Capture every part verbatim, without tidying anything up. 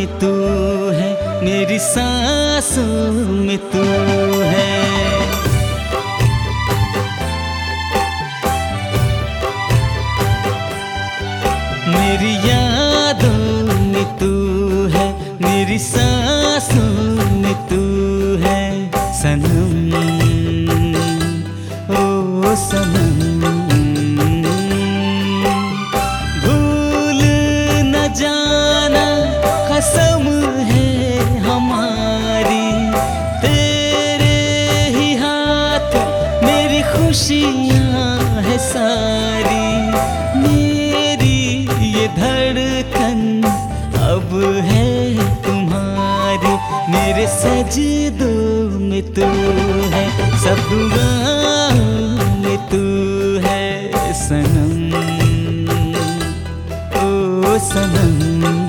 में तू है, मेरी सांसों में तू है। मेरी यादों में तू है, मेरी सांसों में तू है। सनम ओ सनम, भूल न जाना कसम है हमारी। तेरे ही हाथ मेरी खुशियाँ है सारी। धड़कन अब है तुम्हारी, मेरे सजदों में तू है, सब दुआओं में तू है। सनम ओ सनम,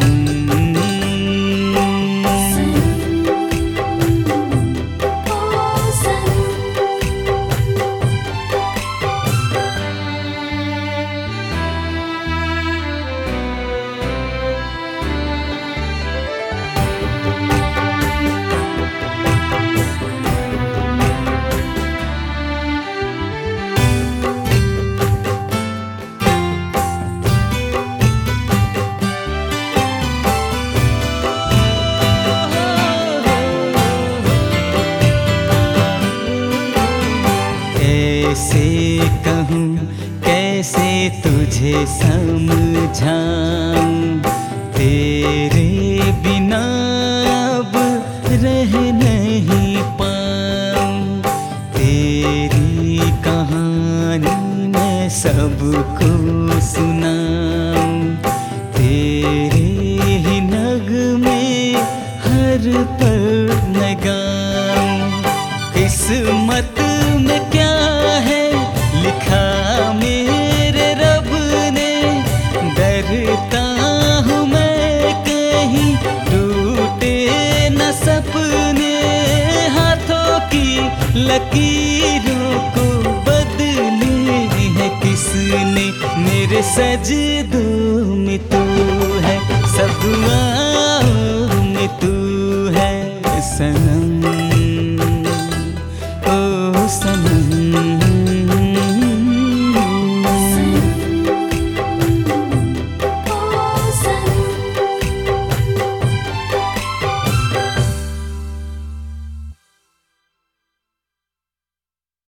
कैसे कहूँ कैसे तुझे समझाऊं, तेरे बिना अब रह नहीं पाऊं। तेरी कहानी मैं सबको सुनाऊं, तेरे ही नगमे हर पल मैं गाऊं। किस्मत में क्या है लिखा मेरे रब ने, डरता हूँ मैं कहीं टूटे न सपने। हाथों की लकीरों को बदली है किसने, मेरे सजदों में तू